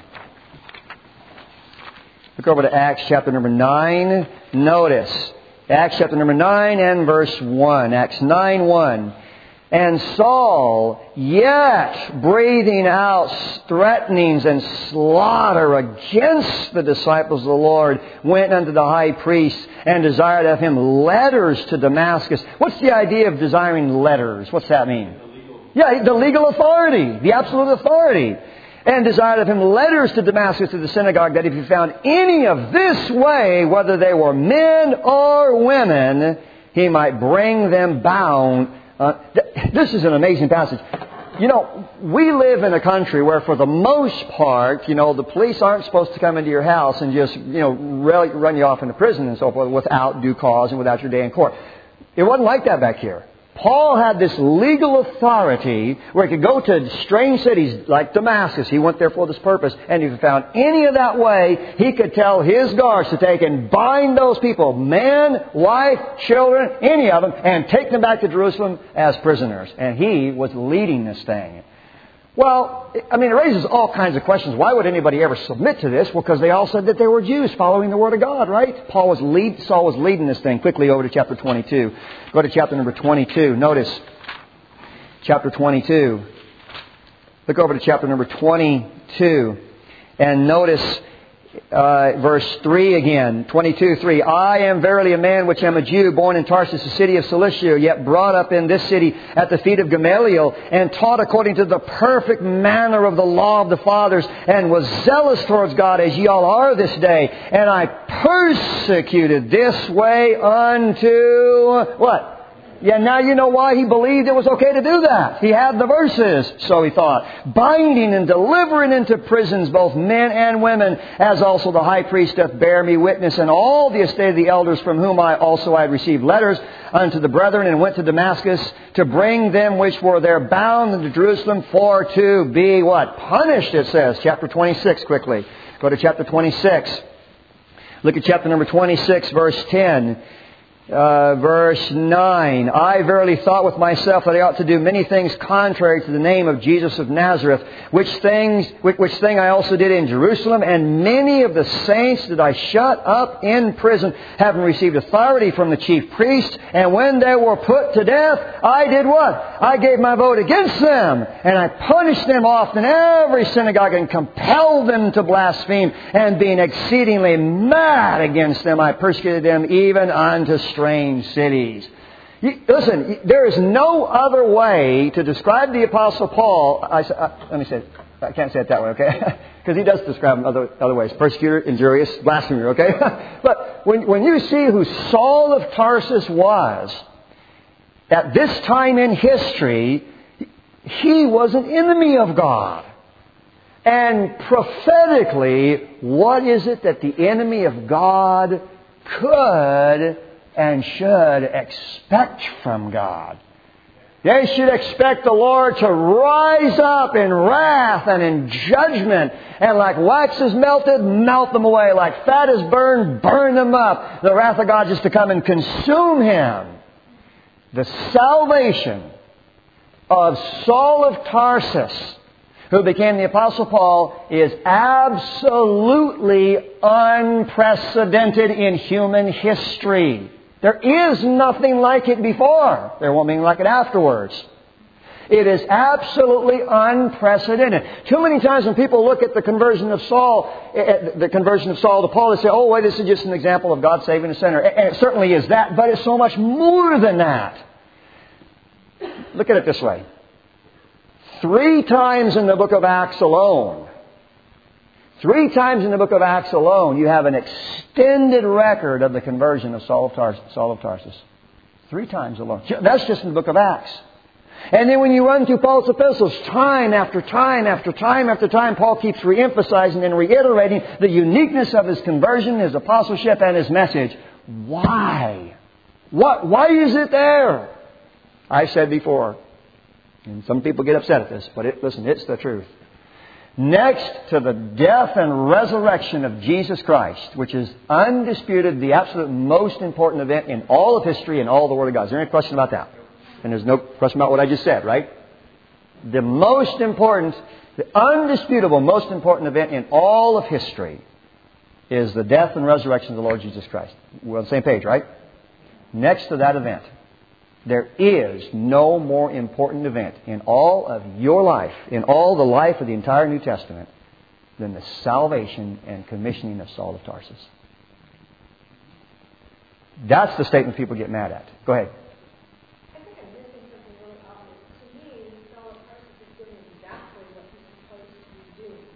Look over to Acts chapter number 9. Notice. Acts chapter number 9 and verse 1. Acts 9:1. And Saul, yet breathing out threatenings and slaughter against the disciples of the Lord, went unto the high priest and desired of him letters to Damascus. What's the idea of desiring letters? What's that mean? Yeah, the legal authority, the absolute authority. And desired of him letters to Damascus, to the synagogue, that if he found any of this way, whether they were men or women, he might bring them bound. This is an amazing passage. You know, we live in a country where for the most part, the police aren't supposed to come into your house and just, run you off into prison and so forth without due cause and without your day in court. It wasn't like that back here. Paul had this legal authority where he could go to strange cities like Damascus. He went there for this purpose. And if he found any of that way, he could tell his guards to take and bind those people, man, wife, children, any of them, and take them back to Jerusalem as prisoners. And he was leading this thing. Well, it raises all kinds of questions. Why would anybody ever submit to this? Well, because they all said that they were Jews following the Word of God, right? Saul was leading this thing. Quickly over to chapter 22. Go to chapter number 22. Notice chapter 22. Look over to chapter number 22. And notice verse 3 again. 22:3. I am verily a man which am a Jew, born in Tarsus, a city of Cilicia, yet brought up in this city at the feet of Gamaliel, and taught according to the perfect manner of the law of the fathers, and was zealous towards God as ye all are this day. And I persecuted this way unto what? Yeah, now you know why he believed it was okay to do that. He had the verses, so he thought. Binding and delivering into prisons both men and women, as also the high priest doth bear me witness, and all the estate of the elders, from whom I had received letters unto the brethren, and went to Damascus to bring them which were there bound into Jerusalem for to be what? Punished, it says. Chapter 26, quickly. Go to chapter 26. Look at chapter number 26, verse 10. Verse 9, I verily thought with myself that I ought to do many things contrary to the name of Jesus of Nazareth, which thing I also did in Jerusalem, and many of the saints did I shut up in prison, having received authority from the chief priests, and when they were put to death, I did what? I gave my vote against them, and I punished them often in every synagogue, and compelled them to blaspheme, and being exceedingly mad against them, I persecuted them even unto strange cities. Listen, there is no other way to describe the Apostle Paul. Let me say it. I can't say it that way, okay? Because he does describe him other ways. Persecutor, injurious, blasphemer, okay? But when you see who Saul of Tarsus was, at this time in history, he was an enemy of God. And prophetically, what is it that the enemy of God could and should expect from God? They should expect the Lord to rise up in wrath and in judgment, and like wax is melted, melt them away. Like fat is burned, burn them up. The wrath of God just to come and consume him. The salvation of Saul of Tarsus, who became the Apostle Paul, is absolutely unprecedented in human history. There is nothing like it before. There won't be anything like it afterwards. It is absolutely unprecedented. Too many times when people look at the conversion of Saul to Paul, they say, oh, wait, this is just an example of God saving a sinner. And it certainly is that, but it's so much more than that. Look at it this way. 3 times in the book of Acts alone, you have an extended record of the conversion of Saul of Tarsus. 3 times alone. That's just in the book of Acts. And then when you run through Paul's epistles, time after time after time after time, Paul keeps re-emphasizing and reiterating the uniqueness of his conversion, his apostleship, and his message. Why? Why is it there? I said before, and some people get upset at this, but listen, it's the truth. Next to the death and resurrection of Jesus Christ, which is undisputed the absolute most important event in all of history and all the Word of God. Is there any question about that? And there's no question about what I just said, right? The undisputable most important event in all of history is the death and resurrection of the Lord Jesus Christ. We're on the same page, right? Next to that event, there is no more important event in all of your life, in all the life of the entire New Testament, than the salvation and commissioning of Saul of Tarsus. That's the statement people get mad at. Go ahead. I think I'm missing something really obvious. To me, Saul of Tarsus is doing exactly what he's supposed to be doing.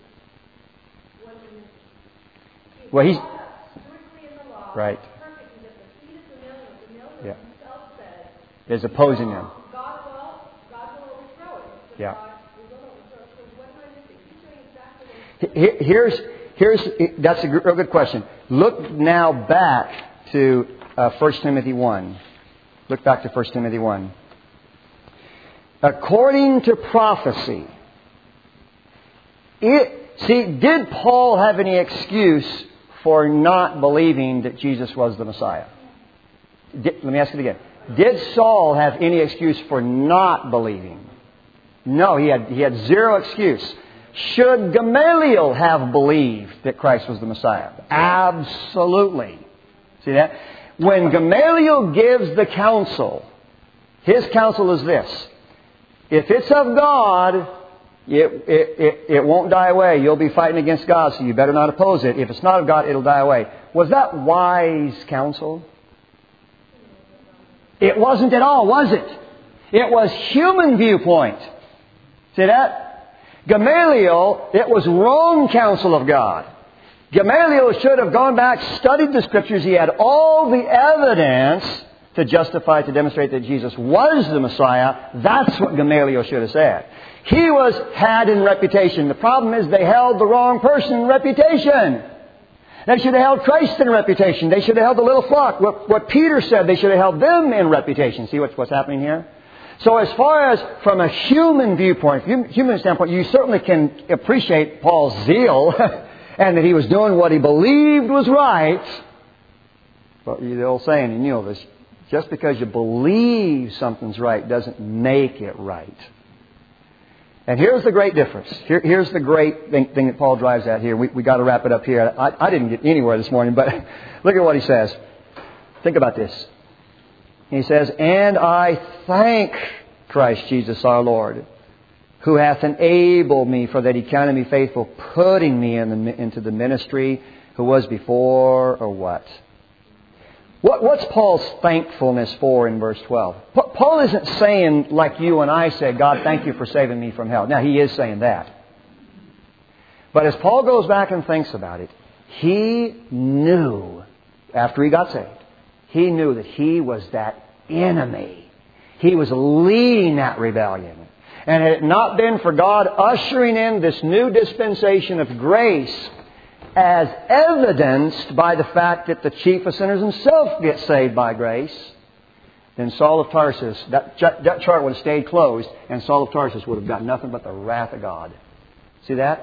Well, he's strictly in the law, right. perfect, he's at the feet of Gamaliel. Yeah. Himself said, Is opposing him. God will overthrow it. Yeah. God That's a real good question. Look now back to 1 Timothy 1. Look back to 1 Timothy 1. According to prophecy, did Paul have any excuse for not believing that Jesus was the Messiah? Let me ask it again. Did Saul have any excuse for not believing? No, he had zero excuse. Should Gamaliel have believed that Christ was the Messiah? Absolutely. See that? When Gamaliel gives the counsel, his counsel is this. If it's of God, it won't die away. You'll be fighting against God, so you better not oppose it. If it's not of God, it'll die away. Was that wise counsel? It wasn't at all, was it? It was human viewpoint. See that? Gamaliel, it was wrong counsel of God. Gamaliel should have gone back, studied the Scriptures. He had all the evidence to justify, to demonstrate that Jesus was the Messiah. That's what Gamaliel should have said. He had in reputation. The problem is they held the wrong person in reputation. They should have held Christ in reputation. They should have held the little flock. What Peter said, they should have held them in reputation. See what's happening here? So as far as from a human viewpoint, human standpoint, you certainly can appreciate Paul's zeal and that he was doing what he believed was right. But the old saying, and you know this, just because you believe something's right doesn't make it right. And here's the great difference. Here's the great thing that Paul drives at here. We got to wrap it up here. I didn't get anywhere this morning, but look at what he says. Think about this. He says, "And I thank Christ Jesus our Lord, who hath enabled me, for that He counted me faithful, putting me into the ministry, who was before," or what? What's Paul's thankfulness for in verse 12? Paul isn't saying, like you and I said, "God, thank you for saving me from hell." Now, he is saying that. But as Paul goes back and thinks about it, he knew, after he got saved, he knew that he was that enemy. He was leading that rebellion. And had it not been for God ushering in this new dispensation of grace, as evidenced by the fact that the chief of sinners himself gets saved by grace, then Saul of Tarsus, that chart would have stayed closed, and Saul of Tarsus would have got nothing but the wrath of God. See that?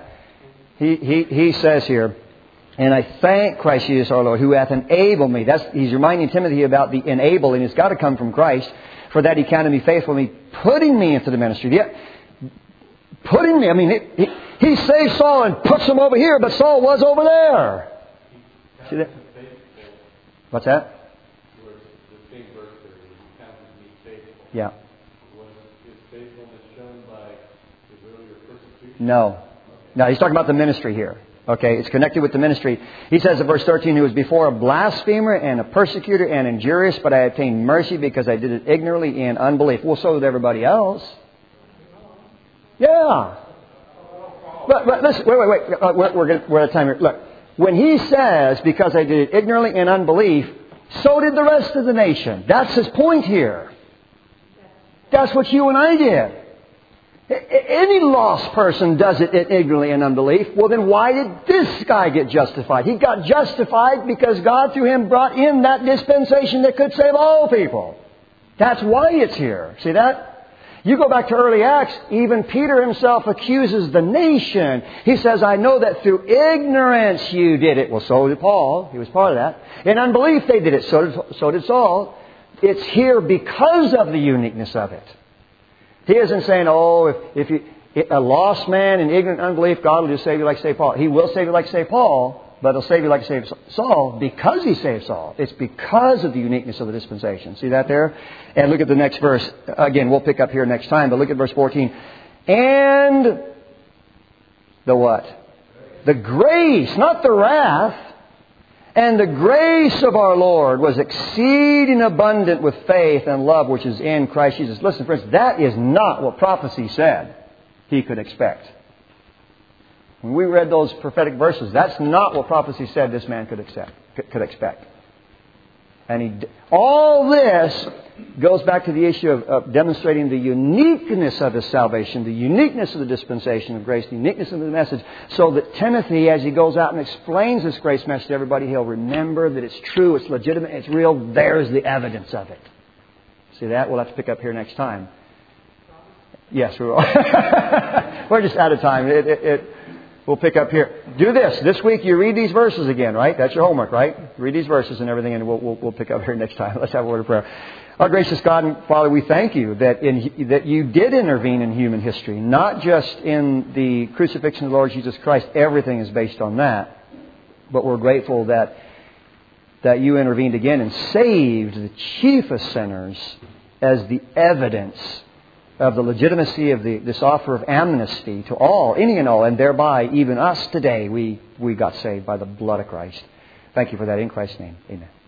He says here, "And I thank Christ Jesus our Lord, who hath enabled me." He's reminding Timothy about the enabling. It's got to come from Christ. "For that He counted me faithful, me putting me into the ministry." Yeah, putting me. I mean, he saved Saul and puts him over here, but Saul was over there. See that? What's that? The same verse there, He counted me faithful. Yeah. Was His faithfulness shown by His earlier persecution? No. No, he's talking about the ministry here. Okay, it's connected with the ministry. He says in verse 13, "He was before a blasphemer and a persecutor and injurious, but I obtained mercy because I did it ignorantly in unbelief." Well, so did everybody else. Yeah. But listen, wait. We're out of time here. Look, when he says, "Because I did it ignorantly in unbelief," so did the rest of the nation. That's his point here. That's what you and I did. Any lost person does it ignorantly in unbelief. Well, then why did this guy get justified? He got justified because God through him brought in that dispensation that could save all people. That's why it's here. See that? You go back to early Acts, even Peter himself accuses the nation. He says, "I know that through ignorance you did it." Well, so did Paul. He was part of that. In unbelief they did it. So did Saul. It's here because of the uniqueness of it. He isn't saying, "Oh, if you a lost man in ignorant unbelief, God will just save you like St. Paul." He will save you like St. Paul, but He'll save you like St. Saul because He saved Saul. It's because of the uniqueness of the dispensation. See that there? And look at the next verse. Again, we'll pick up here next time, but look at verse 14. "And the what? The grace, not the wrath. And the grace of our Lord was exceeding abundant with faith and love which is in Christ Jesus." Listen, friends, that is not what prophecy said he could expect. When we read those prophetic verses, that's not what prophecy said this man could expect. And all this goes back to the issue of demonstrating the uniqueness of His salvation, the uniqueness of the dispensation of grace, the uniqueness of the message, so that Timothy, as he goes out and explains this grace message to everybody, he'll remember that it's true, it's legitimate, it's real. There's the evidence of it. See that? We'll have to pick up here next time. Yes, we will. We're just out of time. We'll pick up here. Do this. This week you read these verses again, right? That's your homework, right? Read these verses and everything, and we'll pick up here next time. Let's have a word of prayer. Our gracious God and Father, we thank You that You did intervene in human history, not just in the crucifixion of the Lord Jesus Christ. Everything is based on that. But we're grateful that You intervened again and saved the chiefest sinners as the evidence of the legitimacy of this offer of amnesty to all, any and all, and thereby even us today, we got saved by the blood of Christ. Thank You for that in Christ's name. Amen.